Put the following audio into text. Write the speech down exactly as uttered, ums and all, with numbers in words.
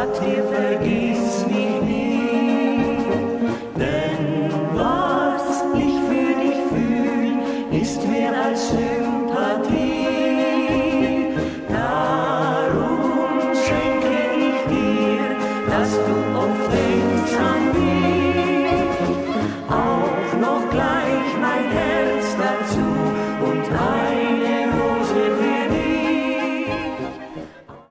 sagt dir, vergiss mich nie. Denn was ich für dich fühl, ist mehr als Höhe.